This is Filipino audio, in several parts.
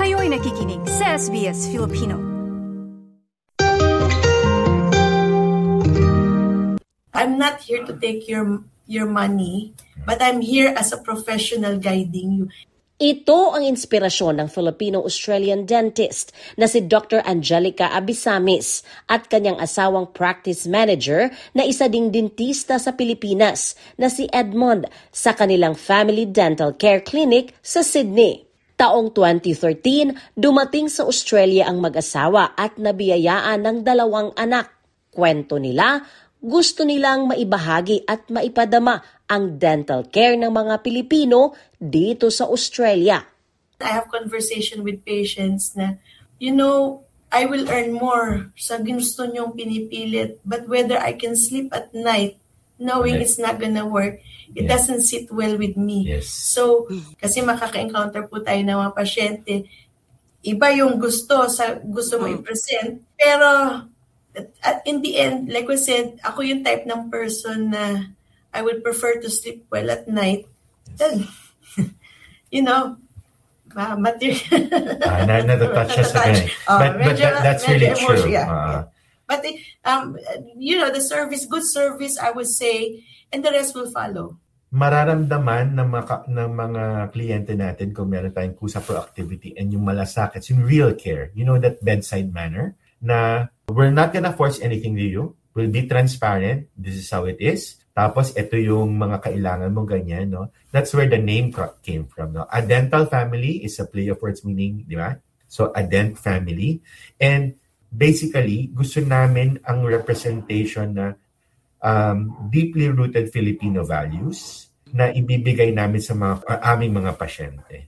Kayo'y nakikinig sa SBS Filipino. I'm not here to take your money, but I'm here as a professional guiding you. Ito ang inspirasyon ng Filipino-Australian dentist na si Dr. Angelica Abisamis at kanyang asawang practice manager na isa ding dentista sa Pilipinas na si Edmond sa kanilang Family Dental Care Clinic sa Sydney. Taong 2013, dumating sa Australia ang mag-asawa at nabiyayaan ng 2 anak. Kwento nila, gusto nilang maibahagi at maipadama ang dental care ng mga Pilipino dito sa Australia. I have conversation with patients na, I will earn more sa ginusto niyong pinipilit, but whether I can sleep at night knowing it's not gonna work, it doesn't sit well with me. Yes. So, kasi makaka-encounter po tayo ng mga pasyente, iba yung gusto mo i-present, pero in the end, like we said, ako yung type ng person na I would prefer to sleep well at night than, material. Not siya sa ganyan. But that's really true. But the service, good service, I would say, and the rest will follow. Mararamdaman ng mga kliyente natin kung meron tayong kusa proactivity and yung malasakit, yung real care, that bedside manner, na we're not gonna force anything to you. We'll be transparent. This is how it is. Tapos, ito yung mga kailangan mo, ganyan, no? That's where the name came from, no? A dental family is a play of words meaning, di ba? So, a dent family. And basically, gusto namin ang representation na deeply rooted Filipino values na ibibigay namin sa aming mga pasyente.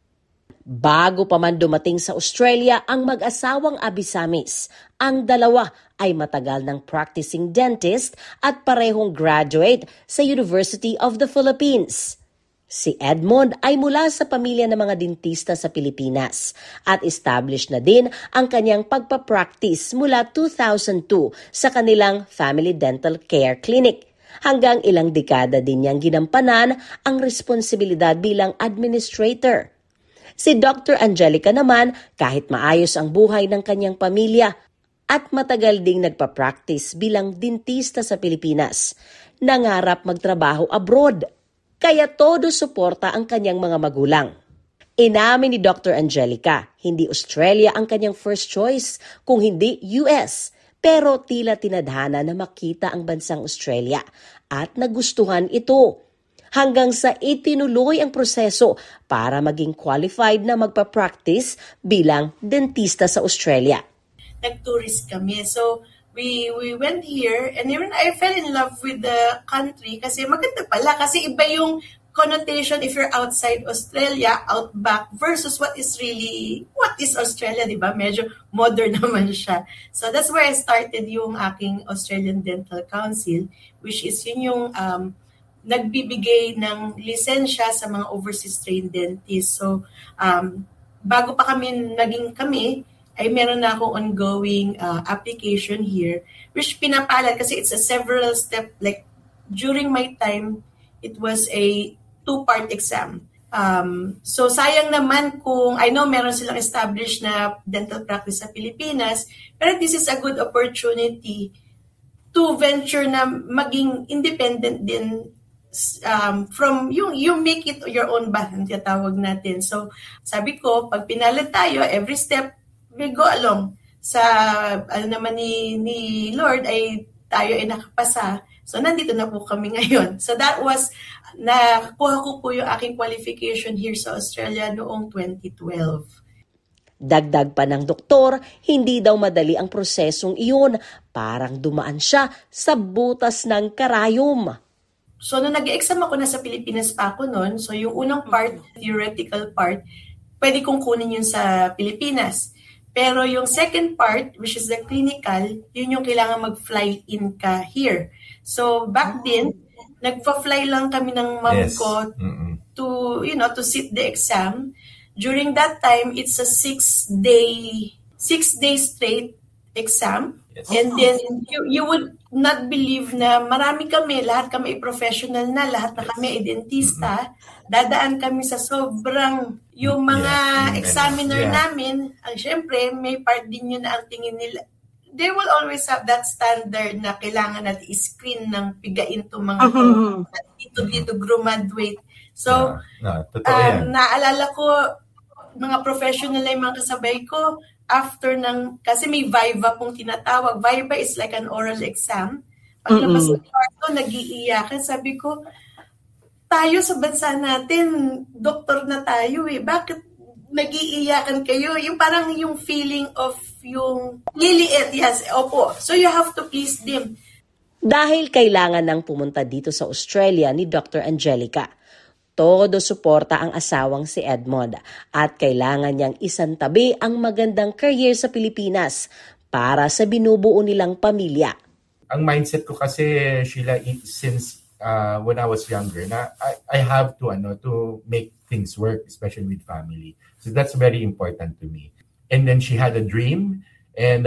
Bago pa man dumating sa Australia ang mag-asawang Abisamis, ang dalawa ay matagal ng practicing dentist at parehong graduate sa University of the Philippines. Si Edmond ay mula sa pamilya ng mga dentista sa Pilipinas at established na din ang kanyang pagpapractice mula 2002 sa kanilang Family Dental Care Clinic. Hanggang ilang dekada din niyang ginampanan ang responsibilidad bilang administrator. Si Dr. Angelica naman, kahit maayos ang buhay ng kanyang pamilya at matagal ding nagpa-practice bilang dentista sa Pilipinas, nangarap magtrabaho abroad. Kaya todo suporta ang kanyang mga magulang. Inamin ni Dr. Angelica, hindi Australia ang kanyang first choice, kung hindi US. Pero tila tinadhana na makita ang bansang Australia at nagustuhan ito. Hanggang sa itinuloy ang proseso para maging qualified na magpa-practice bilang dentista sa Australia. Nag-tourist kami. So, we went here and even I fell in love with the country kasi maganda pala. Kasi iba yung connotation if you're outside Australia, outback, versus what is Australia, di ba? Medyo modern naman siya. So, that's where I started yung aking Australian Dental Council, which is yun yung nagbibigay ng lisensya sa mga overseas trained dentists. So, bago pa naging kami, ay meron na akong ongoing application here, which pinapalad kasi it's a several step. Like, during my time, it was a 2-part exam. So, sayang naman kung, I know meron silang established na dental practice sa Pilipinas, pero this is a good opportunity to venture na maging independent din from you make it your own bath, ang tawag natin. So, sabi ko, pag pinalad tayo, every step we go along. Sa naman ni Lord ay tayo ay nakapasa. So, nandito na po kami ngayon. So, that was, nakuha ko po yung aking qualification here sa Australia noong 2012. Dagdag pa ng doktor, hindi daw madali ang prosesong iyon. Parang dumaan siya sa butas ng karayom. So, nung nag-exam ako, nasa Pilipinas pa ako noon. So, yung unang part, theoretical part, pwede kong kunin yun sa Pilipinas. Pero yung second part, which is the clinical, yun yung kailangan mag-fly in ka here. So, back then, nagpa-fly lang kami ng mom ko to sit the exam. During that time, it's a 6 days straight exam. Yes. And then you would not believe na marami kami, lahat kami professional na, lahat na kami ay dentista. Dadaan kami sa sobrang yung mga examiner namin, ang syempre may part din yun na ang tingin nila. They will always have that standard na kailangan natin i-screen ng pigain to mga dito graduate. So, naalala ko, mga professional na yung mga kasabay ko, after kasi may Viva pong tinatawag. Viva is like an oral exam. Paglabas ng kwarto, nag-iiyakan. Sabi ko, tayo sa bansa natin, doktor na tayo eh. Bakit nag-iiyakan kayo? Yung parang yung feeling of yung liliit. Yes, opo. So you have to please them. Dahil kailangan nang pumunta dito sa Australia ni Dr. Angelica, todo suporta ang asawang si Edmond at kailangan niyang isantabi ang magandang career sa Pilipinas para sa binubuo nilang pamilya. Ang mindset ko kasi, Sheila, since when I was younger, na I have to make things work, especially with family. So that's very important to me. And then she had a dream, and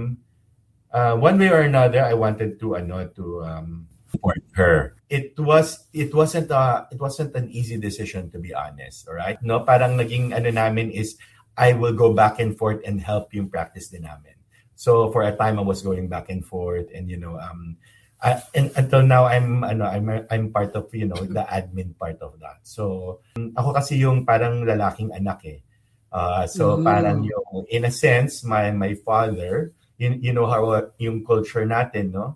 one way or another, I wanted to support her. It wasn't an easy decision, to be honest. All right, no, parang naging namin is I will go back and forth and help yung practice din namin. So for a time I was going back and forth, and and until now I'm part of the admin part of that. So ako kasi yung parang lalaking anak eh. So parang yung in a sense my father, you know how yung culture natin, no?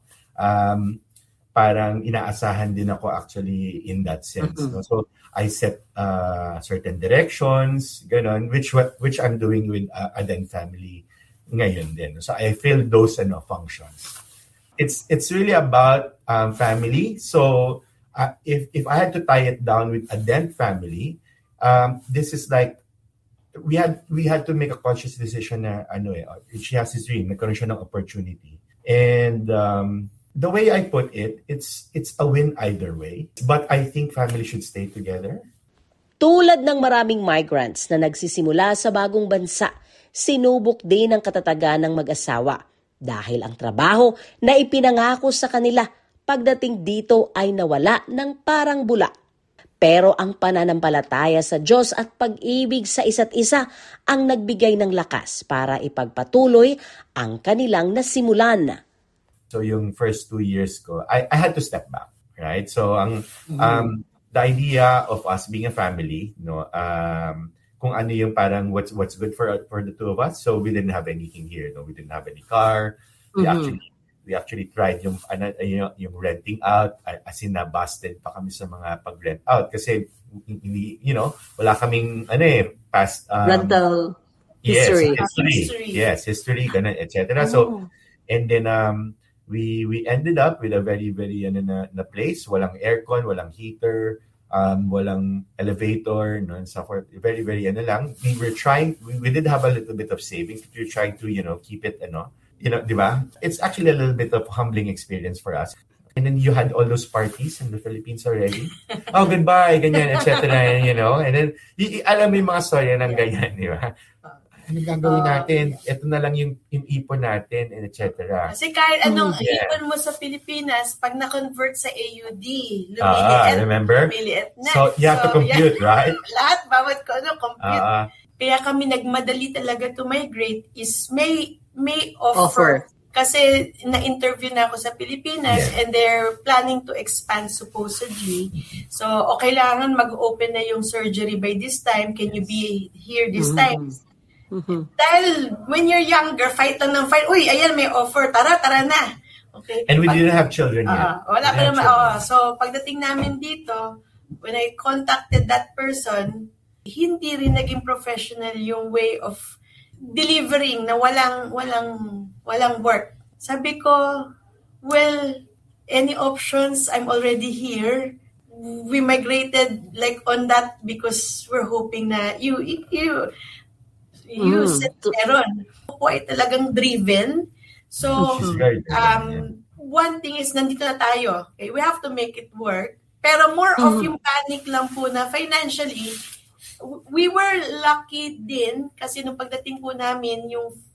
Parang inaasahan din ako actually in that sense. No? So I set certain directions, ganon, which I'm doing with Aden family ngayon din. So I feel those functions. It's really about family. So if I had to tie it down with Aden family, this is like we had to make a conscious decision na she has this dream, nagkaroon siya ng opportunity. And the way I put it, it's a win either way. But I think family should stay together. Tulad ng maraming migrants na nagsisimula sa bagong bansa, sinubok din ang katatagan ng mag-asawa dahil ang trabaho na ipinangako sa kanila pagdating dito ay nawala ng parang bula. Pero ang pananampalataya sa Diyos at pag-ibig sa isa't isa ang nagbigay ng lakas para ipagpatuloy ang kanilang nasimulan. So yung first 2 years ko, I had to step back, right? So the idea of us being a family, kung ano yung parang what's good for the two of us. So we didn't have anything here, no? We didn't have any car. We actually tried yung renting out, as in busted pa kami sa mga pag-rent out kasi wala kaming past rental history. History, ganun, etc. So and then we ended up with a very very na place, walang aircon, walang heater, walang elevator, and so forth. Very very lang. We did have a little bit of savings. We were trying to keep it di ba? It's actually a little bit of humbling experience for us. And then you had all those parties in the Philippines already. Oh, goodbye, ganyan, etc. And then alam mo yung mga storya ng ganyan, di ba? Ano gagawin natin? Ito na lang yung ipon natin, and etc. Kasi kahit anong ipon mo sa Pilipinas, pag na-convert sa AUD, lumiliit. Remember? Lumiliit na. So, you have to compute, right? Lahat, bawat ko, compute. Kaya kami nagmadali talaga to migrate is may offer. Kasi na-interview na ako sa Pilipinas and they're planning to expand supposedly. So, kailangan mag-open na yung surgery by this time. Can you be here this time? Dahil when you're younger, fight lang ng fight. Uy, ayan, may offer. Tara na. Okay. And we didn't have children yet. Wala pa naman. So, pagdating namin dito, when I contacted that person, hindi rin naging professional yung way of delivering na walang work. Sabi ko, well, any options? I'm already here. We migrated like on that because we're hoping na you said meron. Ako ay talagang driven. So, one thing is nandito na tayo. Okay? We have to make it work. Pero more of yung panic lang po na financially, we were lucky din kasi nung pagdating po namin, yung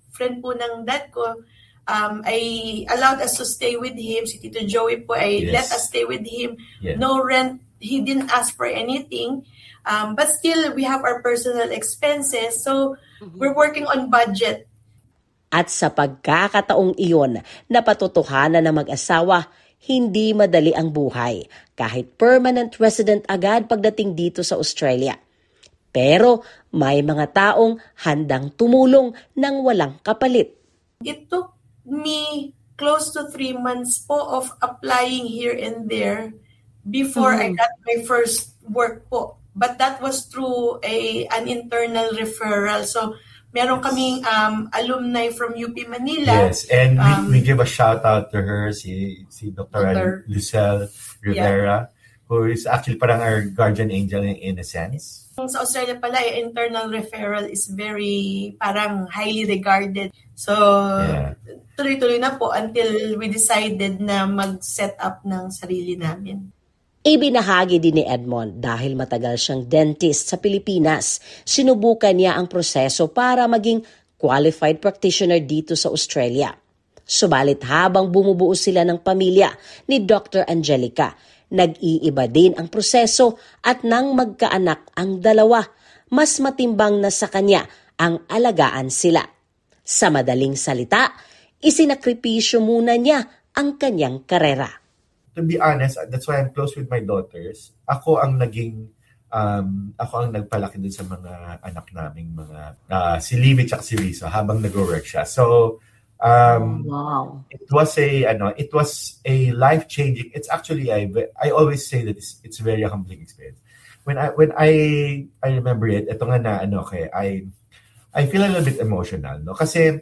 friend po ng dad ko, I allowed us to stay with him. Si Tito Joey po ay let us stay with him. Yeah. No rent. He didn't ask for anything. But still, we have our personal expenses. So, we're working on budget. At sa pagkakataong iyon, napatotohanan ng mag-asawa, hindi madali ang buhay, kahit permanent resident agad pagdating dito sa Australia. Pero may mga taong handang tumulong ng walang kapalit. It took me close to 3 months po of applying here and there before I got my first work po. But that was through an internal referral. So, meron kaming alumni from UP Manila. Yes, and we give a shout out to her, si Dr. Lucelle Rivera, who is actually parang our guardian angel in a sense. Sa Australia pala, internal referral is very parang highly regarded. So, tuloy-tuloy na po until we decided na mag-set up ng sarili namin. Ibinahagi din ni Edmond dahil matagal siyang dentist sa Pilipinas. Sinubukan niya ang proseso para maging qualified practitioner dito sa Australia. Subalit habang bumubuo sila ng pamilya ni Dr. Angelica, nag-iiba din ang proseso at nang magkaanak ang dalawa, mas matimbang na sa kanya ang alagaan sila. Sa madaling salita, isinakripisyo muna niya ang kanyang karera. To be honest, that's why I'm close with my daughters. Ako ang nagpalaki dun sa mga anak naming mga si Livy at si Risa habang nag-work siya. So Wow. it was a life-changing. It's actually I always say that it's very humbling experience. When I remember it, ito nga na I feel a little bit emotional, no? Kasi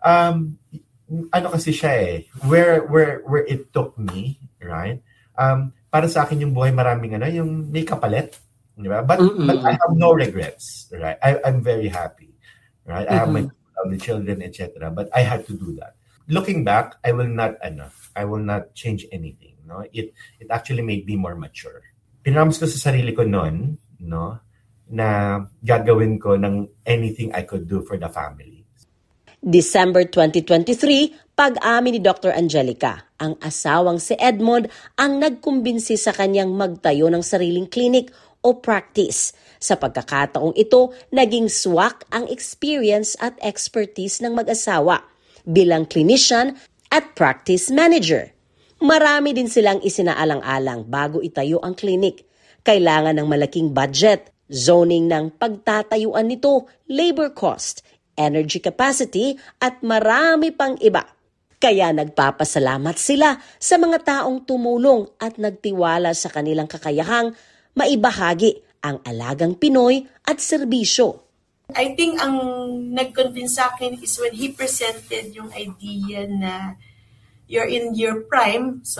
kasi siya where it took me, right? Para sa akin yung buhay maraming yung may kapalit, di ba? But I have no regrets, right? I'm very happy, right? I have my children, etc. But I had to do that. Looking back, I will not change anything, no? It actually made me more mature. Pinamis ko sa sarili ko noon, no, na gagawin ko ng anything I could do for the family. December 2023, pag-amin ni Dr. Angelica, ang asawang si Edmond ang nagkumbinsi sa kanyang magtayo ng sariling clinic o practice. Sa pagkakataong ito, naging swak ang experience at expertise ng mag-asawa bilang clinician at practice manager. Marami din silang isinaalang-alang bago itayo ang clinic. Kailangan ng malaking budget, zoning ng pagtatayuan nito, labor cost, energy capacity at marami pang iba. Kaya nagpapasalamat sila sa mga taong tumulong at nagtiwala sa kanilang kakayahang maibahagi ang alagang Pinoy at serbisyo. I think ang nag-convince sa akin is when he presented yung idea na you're in your prime, so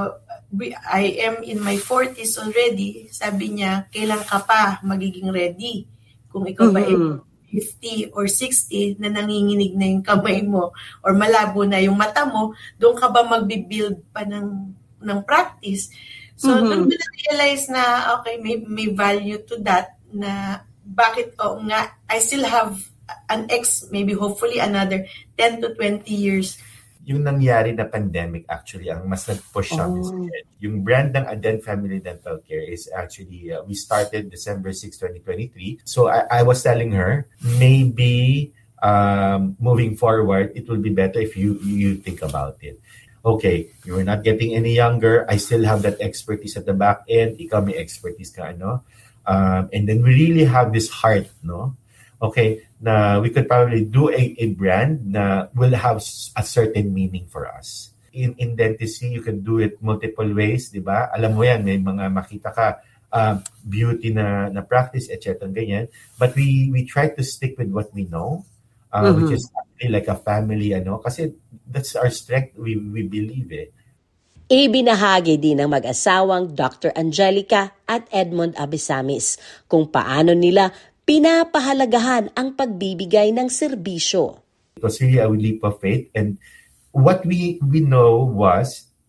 I am in my 40s already. Sabi niya, kailan ka pa magiging ready? Kung ikaw ba 50 or 60 na nanginginig na yung kamay mo or malabo na yung mata mo, doon ka ba magbibuild pa ng practice? So, doon ko na-realize na, okay, may value to that na bakit, nga, I still have maybe hopefully another 10 to 20 years. Yung nangyari na pandemic actually, ang mas nag-push sa amin. Yung brand ng Aden Family Dental Care is actually, we started December 6, 2023. So I was telling her, maybe moving forward, it will be better if you think about it. Okay, you're not getting any younger. I still have that expertise at the back end. Ikaw may expertise ka, and then we really have this heart, no? Okay, na we could probably do a brand na will have a certain meaning for us. In dentistry, you can do it multiple ways, di ba? Alam mo yan, may mga makita ka, beauty na practice, etc. ganyan. But we try to stick with what we know, which is actually like a family, kasi that's our strength, we believe it. Ibinahagi din ng mag-asawang Dr. Angelica at Edmond Abisamis kung paano nila pinapahalagahan ang pagbibigay ng serbisyo. It was really a leap of faith, and what we know was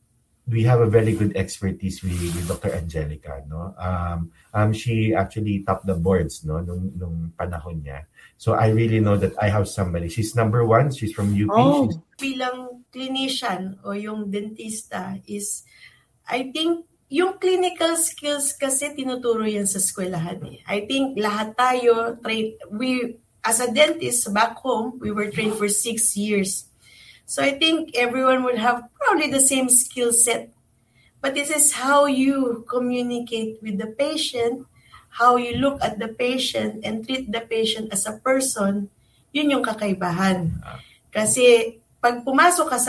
we have a very good expertise with Dr. Angelica, no? She actually topped the boards, no, nung panahon niya. So I really know that I have somebody. She's number one. She's from UP. Oh. Bilang clinician o yung dentista is, I think, yung clinical skills kasi tinuturo yan sa eskwelahan. I think lahat tayo, as a dentist back home, we were trained for 6 years. So I think everyone would have probably the same skill set. But this is how you communicate with the patient, how you look at the patient and treat the patient as a person, yun yung kakaibahan. Kasi pag pumasok ka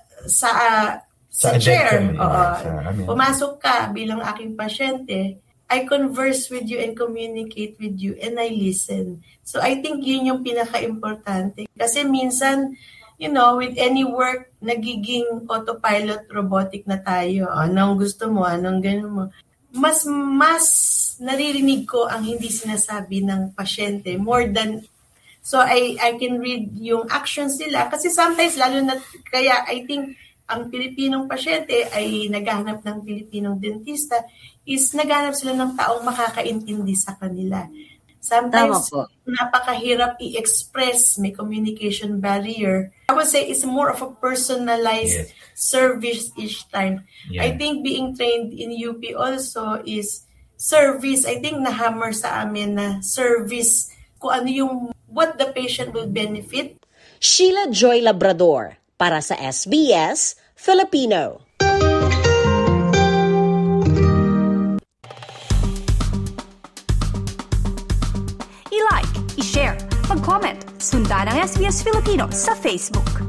sa chair, pumasok ka bilang aking pasyente, I converse with you and communicate with you and I listen. So I think yun yung pinaka-importante. Kasi minsan, with any work, nagiging autopilot robotic na tayo. Anong gusto mo, anong gano'n mo. Mas naririnig ko ang hindi sinasabi ng pasyente more than, so I can read yung actions nila kasi sometimes lalo na, kaya I think ang Pilipinong pasyente ay naghahanap ng Pilipinong dentista is naghahanap sila ng taong makakaintindi sa kanila. Sometimes napakahirap i-express, may communication barrier. I would say it's more of a personalized service each time. Yeah. I think being trained in UP also is service. I think nahammer sa amin na service, kung ano yung what the patient will benefit. Sheila Joy Labrador para sa SBS Filipino. I-like, i-share, mag-comment, sundan ang SBS Filipino sa Facebook.